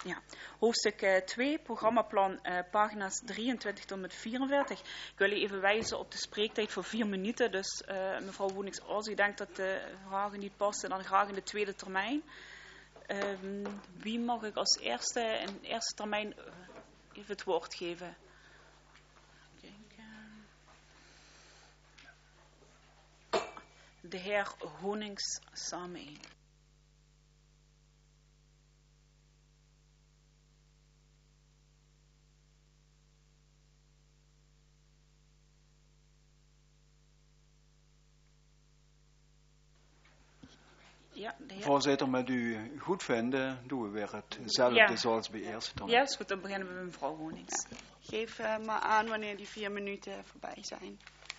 Ja, hoofdstuk 2, programmaplan, pagina's 23 tot en met 44. Ik wil even wijzen op de spreektijd voor 4 minuten. Dus mevrouw Wonings, als u denkt dat de vragen niet passen, dan graag in de tweede termijn. Wie mag ik als eerste in de eerste termijn even het woord geven? De heer Honings Samé. Ja, Voorzitter, met u goedvinden doen we weer hetzelfde zoals bij eerste termijn. Ja, is goed. Dan beginnen we met mevrouw Honings. Ja. Geef maar aan wanneer die 4 minuten voorbij zijn.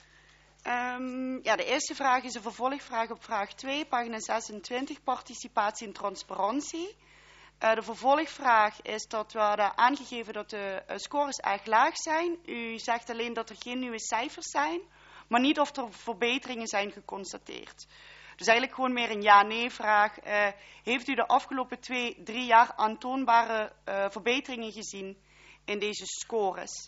De eerste vraag is een vervolgvraag op vraag 2, pagina 26, participatie en transparantie. De vervolgvraag is dat we hadden aangegeven dat de scores erg laag zijn. U zegt alleen dat er geen nieuwe cijfers zijn, maar niet of er verbeteringen zijn geconstateerd. Dus eigenlijk gewoon meer een ja-nee vraag. Heeft u de afgelopen 2-3 jaar aantoonbare verbeteringen gezien in deze scores?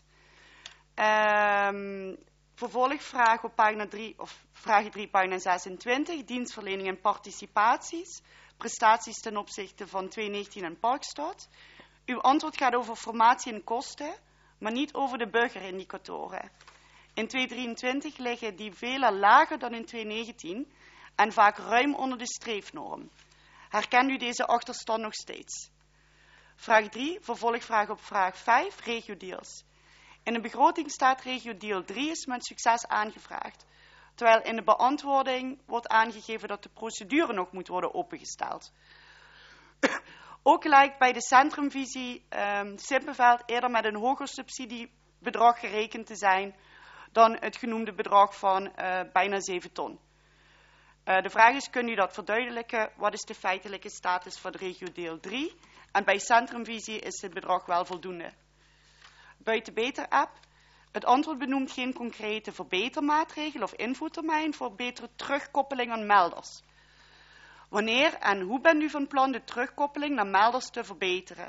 Vervolgvraag op pagina 3, of vraag 3, pagina 26, dienstverlening en participaties. Prestaties ten opzichte van 2019 en Parkstad. Uw antwoord gaat over formatie en kosten, maar niet over de burgerindicatoren. In 2023 liggen die vele lager dan in 2019 en vaak ruim onder de streefnorm. Herkent u deze achterstand nog steeds? Vraag 3, vervolgvraag op vraag 5, regio-deals. In de begroting staat regio-deal 3 is met succes aangevraagd, terwijl in de beantwoording wordt aangegeven dat de procedure nog moet worden opengesteld. Ook lijkt bij de centrumvisie Simpenveld eerder met een hoger subsidiebedrag gerekend te zijn dan het genoemde bedrag van bijna 7 ton. De vraag is, kunt u dat verduidelijken? Wat is de feitelijke status van de regio-deel 3? En bij centrumvisie is dit bedrag wel voldoende. Buiten Beter-app. Het antwoord benoemt geen concrete verbetermaatregel of invoertermijn voor betere terugkoppeling aan melders. Wanneer en hoe bent u van plan de terugkoppeling naar melders te verbeteren?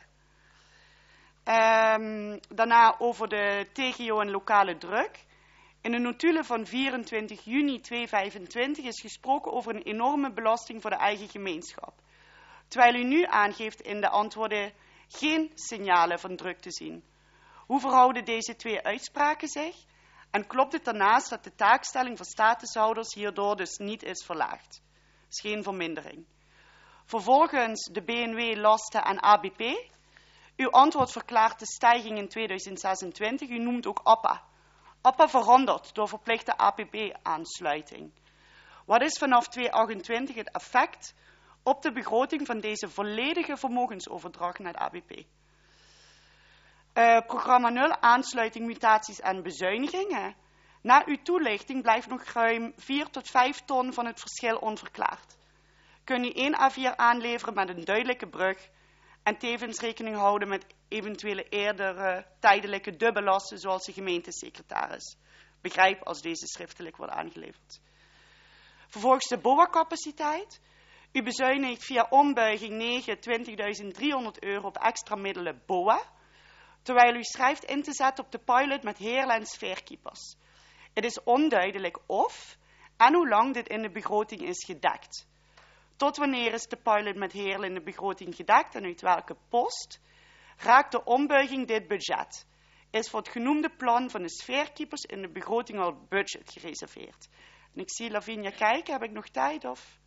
Daarna over de TGO en lokale druk. In de notulen van 24 juni 2025 is gesproken over een enorme belasting voor de eigen gemeenschap. Terwijl u nu aangeeft in de antwoorden geen signalen van druk te zien. Hoe verhouden deze 2 uitspraken zich? En klopt het daarnaast dat de taakstelling voor statushouders hierdoor dus niet is verlaagd? Dat is geen vermindering. Vervolgens de BNW-lasten en ABP. Uw antwoord verklaart de stijging in 2026. U noemt ook APA. APA verandert door verplichte APB-aansluiting. Wat is vanaf 2028 het effect op de begroting van deze volledige vermogensoverdracht naar de ABP? Programma 0, aansluiting, mutaties en bezuinigingen. Na uw toelichting blijft nog ruim 4 tot 5 ton van het verschil onverklaard. Kun u 1 A4 aanleveren met een duidelijke brug en tevens rekening houden met eventuele eerdere tijdelijke dubbelasten zoals de gemeentesecretaris. Begrijp als deze schriftelijk wordt aangeleverd. Vervolgens de BOA-capaciteit. U bezuinigt via ombuiging 9 20.300 euro op extra middelen BOA, terwijl u schrijft in te zetten op de pilot met heerlen en sfeerkeepers. Het is onduidelijk of en hoe lang dit in de begroting is gedekt. Tot wanneer is de pilot met heerlen in de begroting gedekt en uit welke post? Raakt de ombuiging dit budget? Is voor het genoemde plan van de sfeerkeepers in de begroting al budget gereserveerd? En ik zie Lavinia kijken, heb ik nog tijd? Of?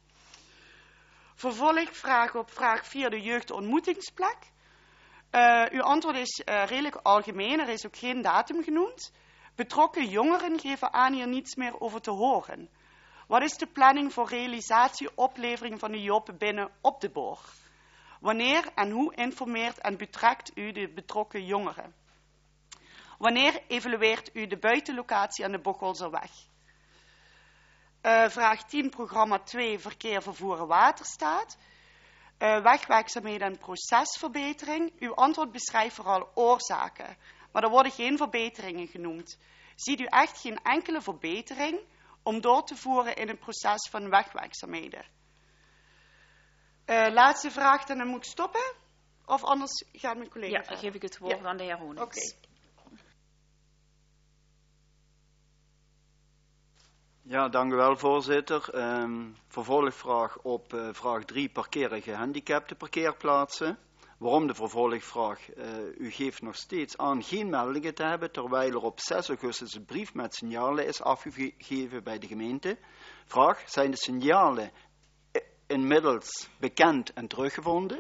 Vervolgvraag op vraag 4, de jeugdontmoetingsplek. Uw antwoord is redelijk algemeen, er is ook geen datum genoemd. Betrokken jongeren geven aan hier niets meer over te horen. Wat is de planning voor realisatie, oplevering van de job binnen op de boor? Wanneer en hoe informeert en betrekt u de betrokken jongeren? Wanneer evalueert u de buitenlocatie aan de Bocholzerweg? Vraag 10, programma 2, verkeer, vervoer, waterstaat. Wegwerkzaamheden en procesverbetering. Uw antwoord beschrijft vooral oorzaken, maar er worden geen verbeteringen genoemd. Ziet u echt geen enkele verbetering om door te voeren in het proces van wegwerkzaamheden? Laatste vraag, en dan moet ik stoppen. Of anders gaat mijn collega dan geef ik het woord aan de heer Honings. Oké. Ja, dank u wel, voorzitter. Vervolgvraag op vraag 3, parkeren gehandicapte parkeerplaatsen. Waarom de vervolgvraag? U geeft nog steeds aan geen meldingen te hebben, terwijl er op 6 augustus een brief met signalen is afgegeven bij de gemeente. Vraag, zijn de signalen inmiddels bekend en teruggevonden?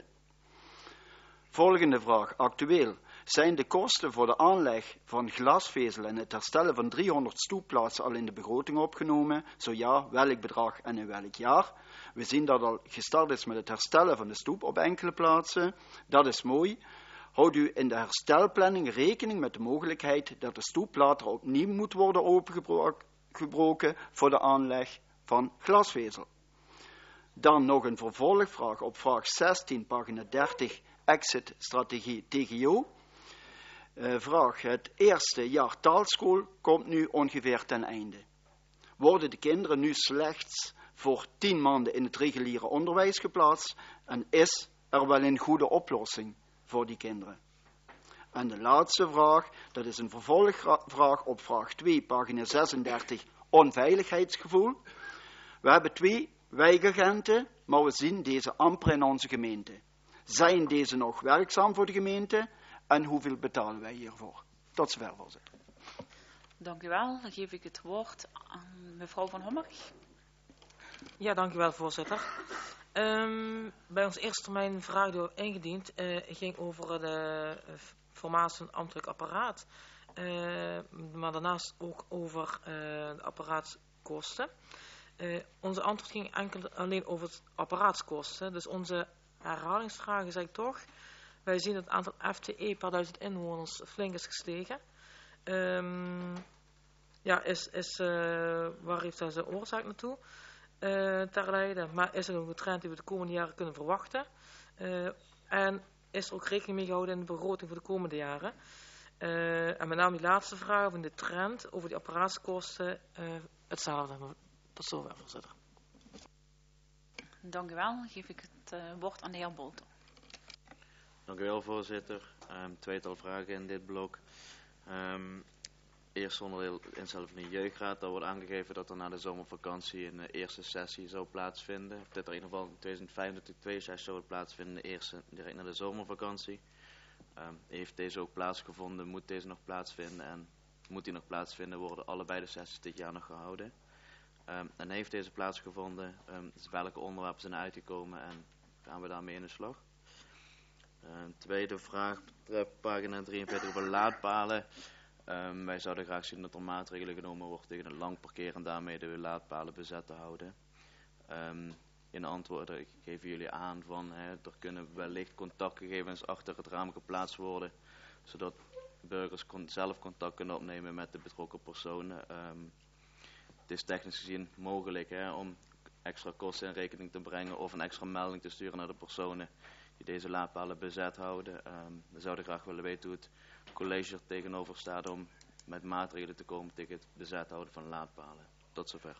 Volgende vraag, actueel. Zijn de kosten voor de aanleg van glasvezel en het herstellen van 300 stoepplaatsen al in de begroting opgenomen? Zo ja, welk bedrag en in welk jaar? We zien dat al gestart is met het herstellen van de stoep op enkele plaatsen. Dat is mooi. Houdt u in de herstelplanning rekening met de mogelijkheid dat de stoep later opnieuw moet worden opengebroken voor de aanleg van glasvezel? Dan nog een vervolgvraag op vraag 16, pagina 30, exit-strategie TGO. Vraag, het eerste jaar taalschool komt nu ongeveer ten einde. Worden de kinderen nu slechts voor 10 maanden in het reguliere onderwijs geplaatst en is er wel een goede oplossing voor die kinderen? En de laatste vraag, dat is een vervolgvraag op vraag 2, pagina 36, onveiligheidsgevoel. We hebben 2 wijkagenten, maar we zien deze amper in onze gemeente. Zijn deze nog werkzaam voor de gemeente en hoeveel betalen wij hiervoor? Tot zover, voorzitter. Dank u wel. Dan geef ik het woord aan mevrouw Van Hommerich. Ja, dank u wel, voorzitter. Bij ons eerste termijn vraag die we ingediend ging over de formatie van ambtelijk apparaat. Maar daarnaast ook over de apparaatskosten. Onze antwoord ging enkel alleen over het apparaatskosten. Dus onze herhalingsvraag is eigenlijk toch. Wij zien dat het aantal FTE per 1000 inwoners flink is gestegen. Waar heeft dat zijn oorzaak naartoe? Ter leiden, maar is er ook een trend die we de komende jaren kunnen verwachten? En is er ook rekening mee gehouden in de begroting voor de komende jaren? En met name die laatste vraag over de trend, over die apparaatskosten, hetzelfde. Tot zover, voorzitter. Dank u wel. Dan geef ik het woord aan de heer Bolten. Dank u wel, voorzitter. Tweetal vragen in dit blok. Eerst onderdeel instellen van de jeugdraad. Daar wordt aangegeven dat er na de zomervakantie een eerste sessie zou plaatsvinden. Of dit er in ieder geval in 2025 2 sessies zou plaatsvinden. De eerste direct na de zomervakantie. Heeft deze ook plaatsgevonden? Moet deze nog plaatsvinden? En moet die nog plaatsvinden? Worden allebei de sessies dit jaar nog gehouden? En heeft deze plaatsgevonden? Dus welke onderwerpen zijn uitgekomen en gaan we daarmee in de slag? Tweede vraag betreft pagina 43 over laadpalen. Wij zouden graag zien dat er maatregelen genomen worden tegen het lang parkeren en daarmee de laadpalen bezet te houden. In de antwoorden geven jullie aan van er kunnen wellicht contactgegevens achter het raam geplaatst worden, zodat burgers zelf contact kunnen opnemen met de betrokken personen. Het is technisch gezien mogelijk om extra kosten in rekening te brengen of een extra melding te sturen naar de personen die deze laadpalen bezet houden. We zouden graag willen weten hoe het college er tegenover staat om met maatregelen te komen tegen het bezet houden van laadpalen. Tot zover.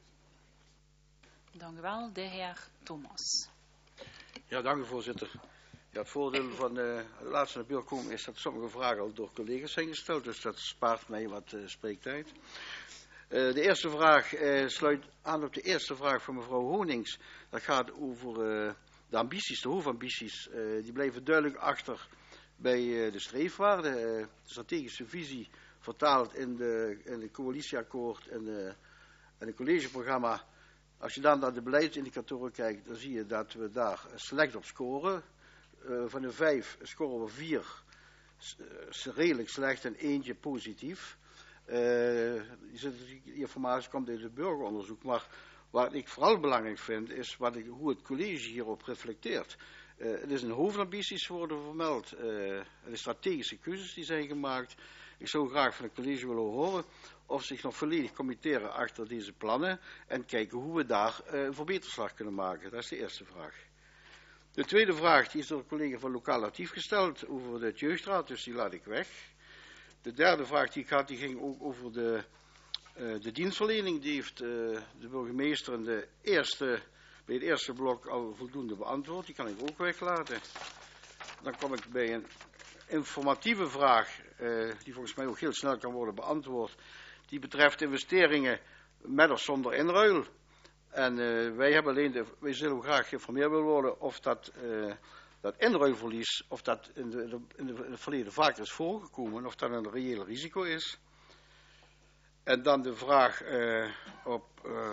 Dank u wel. De heer Thomas. Ja, dank u, voorzitter. Ja, het voordeel van het laatste naar beeld komen is dat sommige vragen al door collega's zijn gesteld, dus dat spaart mij wat spreektijd. De eerste vraag sluit aan op de eerste vraag van mevrouw Honings. Dat gaat over de ambities, de hoofdambities. Die blijven duidelijk achter bij de streefwaarden. De strategische visie vertaald in het coalitieakkoord en het collegeprogramma. Als je dan naar de beleidsindicatoren kijkt, dan zie je dat we daar slecht op scoren. Van de 5 scoren we 4 redelijk slecht en eentje positief. Die informatie komt uit het burgeronderzoek, maar wat ik vooral belangrijk vind is hoe het college hierop reflecteert. Het is een hoofdambities worden vermeld, de strategische keuzes die zijn gemaakt. Ik zou graag van het college willen horen of zich nog volledig committeren achter deze plannen en kijken hoe we daar een verbeterslag kunnen maken. Dat is de eerste vraag. De tweede vraag die is door de collega van Lokaal Actief gesteld over de jeugdraad, dus die laat ik weg. De derde vraag die ik had, die ging ook over de dienstverlening. Die heeft de burgemeester bij het eerste blok al voldoende beantwoord. Die kan ik ook weglaten. Dan kom ik bij een informatieve vraag, die volgens mij ook heel snel kan worden beantwoord. Die betreft investeringen met of zonder inruil. En wij zullen graag geïnformeerd willen worden of dat inruilverlies, of dat in het verleden vaak is voorgekomen, of dat een reëel risico is. En dan de vraag op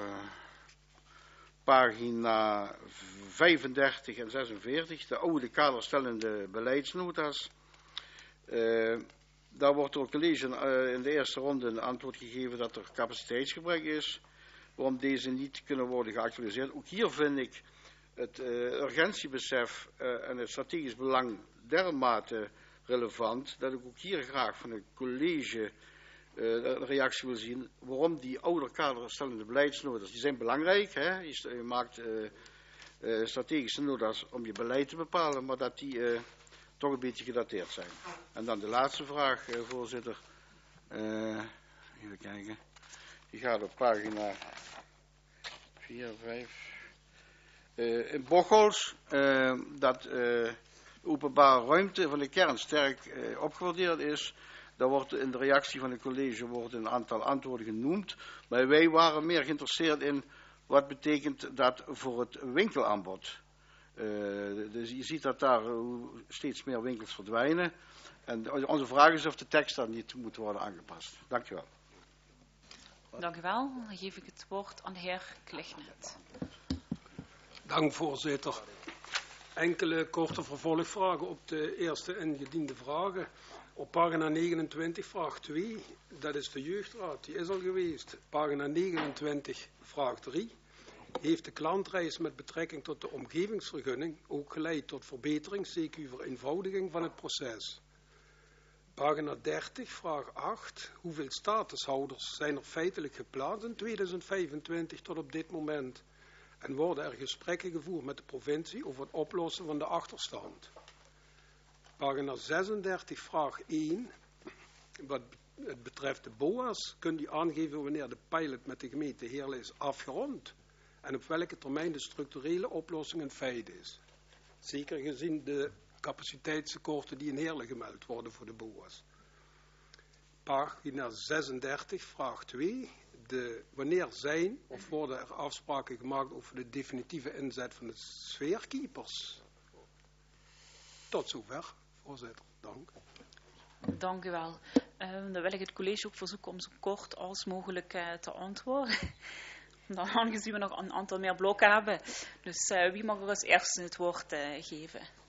pagina 35 en 46, de oude kaderstellende beleidsnota's. Daar wordt door het college in de eerste ronde een antwoord gegeven dat er capaciteitsgebrek is, waarom deze niet kunnen worden geactualiseerd. Ook hier vind ik het urgentiebesef en het strategisch belang dermate relevant, dat ik ook hier graag van het college een reactie wil zien waarom die oude kaderstellende beleidsnotas, die zijn belangrijk, hè? Je maakt strategische notas om je beleid te bepalen, maar dat die toch een beetje gedateerd zijn. En dan de laatste vraag, voorzitter. Even kijken. Die gaat op pagina 4, 5. In Bocholt, dat openbare ruimte van de kern sterk opgewaardeerd is. Daar wordt in de reactie van het college een aantal antwoorden genoemd. Maar wij waren meer geïnteresseerd in wat betekent dat voor het winkelaanbod. Dus je ziet dat daar steeds meer winkels verdwijnen. En onze vraag is of de tekst daar niet moet worden aangepast. Dank u wel. Dank u wel. Dan geef ik het woord aan de heer Klignet. Dank, voorzitter. Enkele korte vervolgvragen op de eerste ingediende vragen. Op pagina 29, vraag 2, dat is de jeugdraad, die is al geweest. Pagina 29, vraag 3. Heeft de klantreis met betrekking tot de omgevingsvergunning ook geleid tot verbetering, CQ vereenvoudiging van het proces? Pagina 30, vraag 8. Hoeveel statushouders zijn er feitelijk geplaatst in 2025 tot op dit moment? En worden er gesprekken gevoerd met de provincie over het oplossen van de achterstand? Pagina 36, vraag 1. Wat het betreft de BOA's, kunt u aangeven wanneer de pilot met de gemeente Heerlen is afgerond? En op welke termijn de structurele oplossing een feit is? Zeker gezien de capaciteitstekorten die in Heerlen gemeld worden voor de BOA's. Pagina 36, vraag 2. Wanneer zijn of worden er afspraken gemaakt over de definitieve inzet van de sfeerkeepers? Tot zover, voorzitter. Dank. Dank u wel. Dan wil ik het college ook verzoeken om zo kort als mogelijk te antwoorden. Dan aangezien we nog een aantal meer blokken hebben. Dus wie mag er als eerste het woord geven?